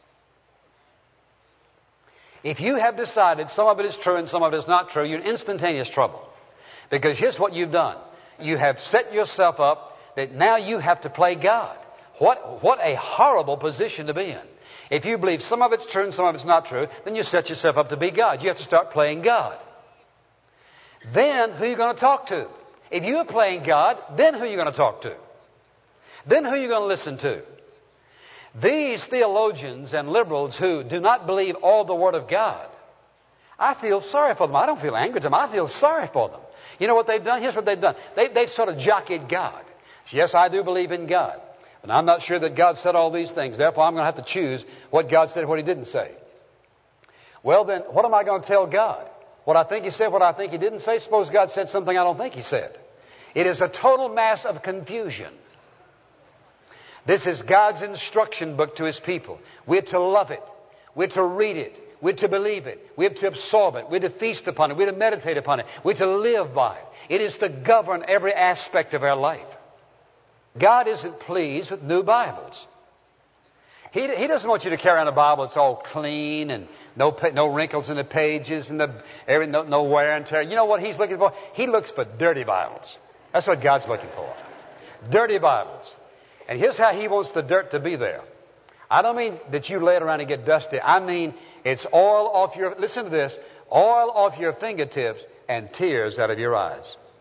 If you have decided some of it is true and some of it is not true, you're in instantaneous trouble. Because here's what you've done. You have set yourself up that now you have to play God. What a horrible position to be in. If you believe some of it's true and some of it's not true, then you set yourself up to be God. You have to start playing God. Then who are you going to talk to? If you're playing God, then who are you going to talk to? Then who are you going to listen to? These theologians and liberals who do not believe all the Word of God, I feel sorry for them. I don't feel angry at them. I feel sorry for them. You know what they've done? Here's what they've done. They've sort of jockeyed God. Yes, I do believe in God. But I'm not sure that God said all these things. Therefore, I'm going to have to choose what God said and what He didn't say. Well, then, what am I going to tell God? What I think He said, what I think He didn't say? Suppose God said something I don't think He said. It is a total mass of confusion. This is God's instruction book to His people. We're to love it. We're to read it. We're to believe it. We're to absorb it. We're to feast upon it. We're to meditate upon it. We're to live by it. It is to govern every aspect of our life. God isn't pleased with new Bibles. He doesn't want you to carry on a Bible that's all clean and no wrinkles in the pages and no wear and tear. You know what He's looking for? He looks for dirty Bibles. That's what God's looking for. Dirty Bibles. And here's how He wants the dirt to be there. I don't mean that you lay it around and get dusty. I mean it's oil off listen to this, oil off your fingertips and tears out of your eyes.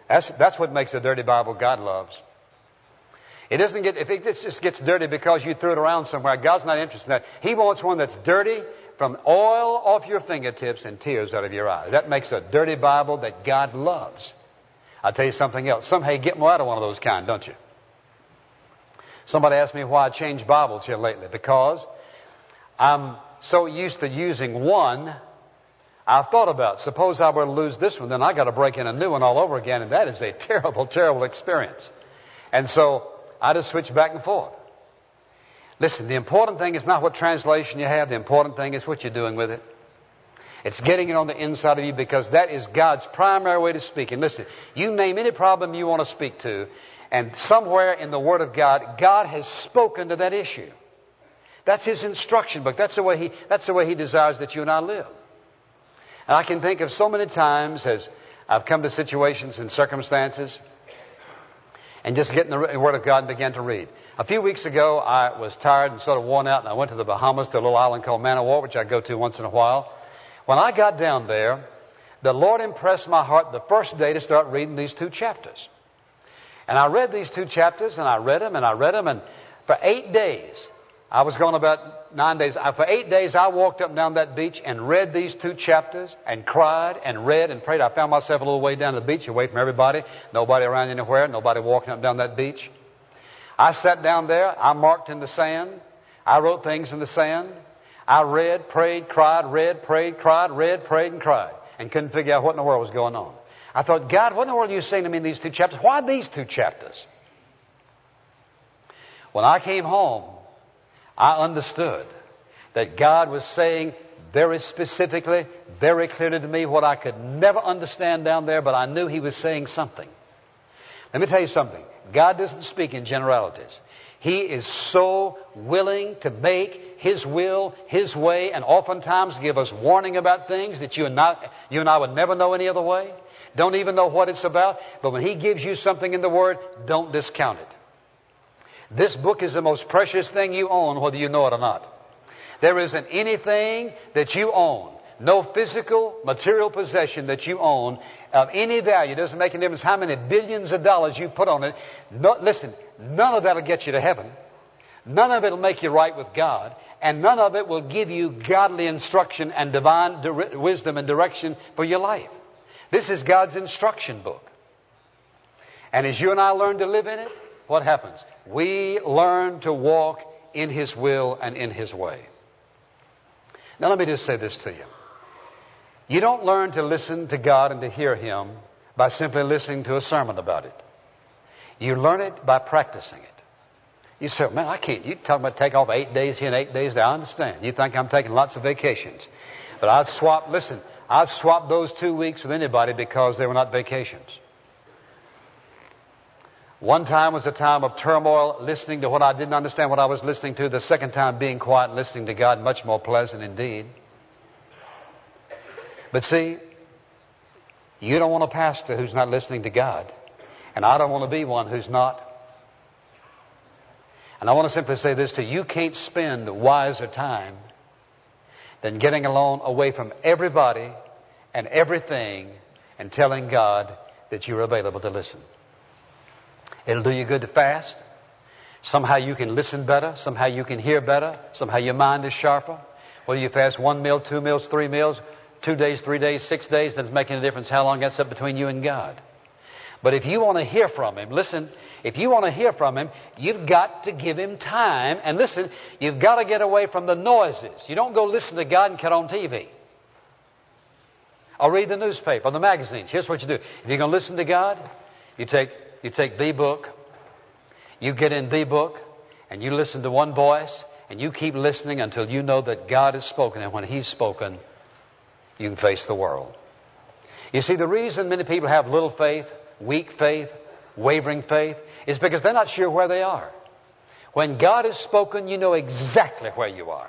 That's what makes a dirty Bible God loves. It doesn't get, if it just gets dirty because you threw it around somewhere, God's not interested in that. He wants one that's dirty from oil off your fingertips and tears out of your eyes. That makes a dirty Bible that God loves. I'll tell you something else. Somehow you get more out of one of those kind, don't you? Somebody asked me why I changed Bibles here lately. Because I'm so used to using one, I've thought about, suppose I were to lose this one, then I got to break in a new one all over again, and that is a terrible, terrible experience. And so I just switch back and forth. Listen, the important thing is not what translation you have. The important thing is what you're doing with it. It's getting it on the inside of you, because that is God's primary way to speak. And listen, you name any problem you want to speak to, and somewhere in the Word of God, God has spoken to that issue. That's His instruction book. That's the way He desires that you and I live. And I can think of so many times as I've come to situations and circumstances and just get in the Word of God and began to read. A few weeks ago, I was tired and sort of worn out, and I went to the Bahamas, to a little island called Manawar, which I go to once in a while. When I got down there, the Lord impressed my heart the first day to start reading these 2 chapters. And I read these 2 chapters, and I read them, and for 8 days, I was gone about 9 days. For 8 days, I walked up and down that beach and read these 2 chapters and cried and read and prayed. I found myself a little way down the beach, away from everybody, nobody around anywhere, nobody walking up and down that beach. I sat down there. I marked in the sand. I wrote things in the sand. I read, prayed, cried, read, prayed, cried, read, prayed, and cried, and couldn't figure out what in the world was going on. I thought, God, what in the world are you saying to me in these 2 chapters? Why these 2 chapters? When I came home, I understood that God was saying very specifically, very clearly to me what I could never understand down there, but I knew He was saying something. Let me tell you something. God doesn't speak in generalities. He is so willing to make His will, His way, and oftentimes give us warning about things that you and I would never know any other way. Don't even know what it's about. But when He gives you something in the Word, don't discount it. This book is the most precious thing you own, whether you know it or not. There isn't anything that you own, no physical, material possession that you own of any value. It doesn't make any difference how many billions of dollars you put on it. Listen, none of that will get you to heaven. None of it will make you right with God. And none of it will give you godly instruction and divine wisdom and direction for your life. This is God's instruction book. And as you and I learn to live in it, what happens? We learn to walk in His will and in His way. Now let me just say this to you. You don't learn to listen to God and to hear Him by simply listening to a sermon about it. You learn it by practicing it. You say, man, I can't. You talk about take off 8 days here and 8 days there. I understand. You think I'm taking lots of vacations. But I'd swap those 2 weeks with anybody because they were not vacations. One time was a time of turmoil, listening to what I didn't understand what I was listening to. The second time, being quiet and listening to God, much more pleasant indeed. But see, you don't want a pastor who's not listening to God. And I don't want to be one who's not. And I want to simply say this to you. You can't spend wiser time than getting alone away from everybody and everything and telling God that you're available to listen. It'll do you good to fast. Somehow you can listen better. Somehow you can hear better. Somehow your mind is sharper. Whether you fast 1 meal, 2 meals, 3 meals, 2 days, 3 days, 6 days, doesn't make any difference how long that's up between you and God. But if you want to hear from Him, listen, if you want to hear from Him, you've got to give Him time. And listen, you've got to get away from the noises. You don't go listen to God and cut on TV. Or read the newspaper or the magazines. Here's what you do. If you're going to listen to God, you take the book, you get in the book, and you listen to one voice, and you keep listening until you know that God has spoken, and when He's spoken, you can face the world. You see, the reason many people have little faith, weak faith, wavering faith, is because they're not sure where they are. When God has spoken, you know exactly where you are.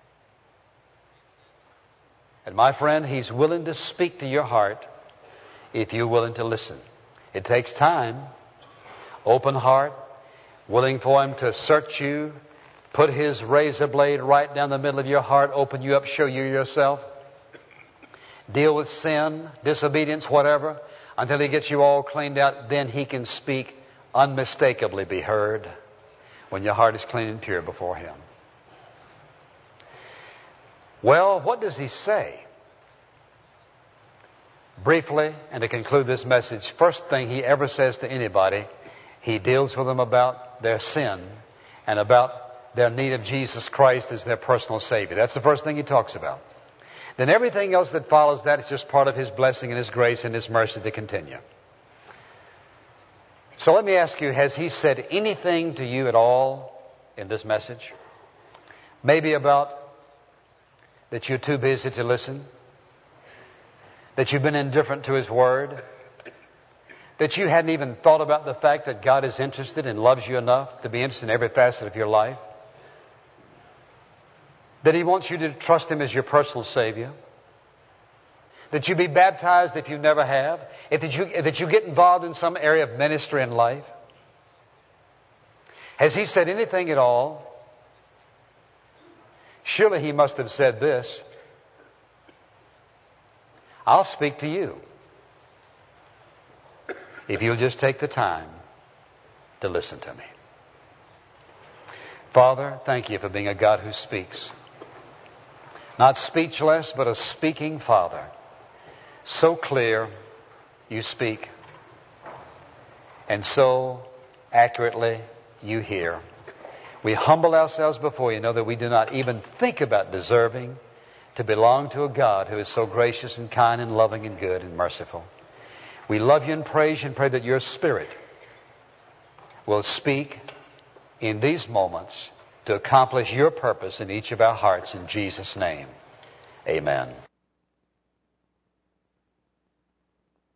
And my friend, He's willing to speak to your heart if you're willing to listen. It takes time, open heart, willing for Him to search you, put His razor blade right down the middle of your heart, open you up, show you yourself, deal with sin, disobedience, whatever. until He gets you all cleaned out. Then He can speak, unmistakably be heard, when your heart is clean and pure before Him. Well, what does He say? Briefly, and to conclude this message, first thing He ever says to anybody, He deals with them about their sin and about their need of Jesus Christ as their personal Savior. That's the first thing He talks about. Then everything else that follows that is just part of His blessing and His grace and His mercy to continue. So let me ask you, has He said anything to you at all in this message? Maybe about that you're too busy to listen? That you've been indifferent to His Word? That you hadn't even thought about the fact that God is interested and loves you enough to be interested in every facet of your life? That He wants you to trust Him as your personal Savior? That you be baptized if you never have? That you get involved in some area of ministry in life? Has He said anything at all? Surely He must have said this: I'll speak to you if you'll just take the time to listen to me. Father, thank You for being a God who speaks. Not speechless, but a speaking Father. So clear You speak, and so accurately You hear. We humble ourselves before You, know that we do not even think about deserving to belong to a God who is so gracious and kind and loving and good and merciful. We love You and praise You and pray that Your Spirit will speak in these moments to accomplish Your purpose in each of our hearts. In Jesus' name, amen.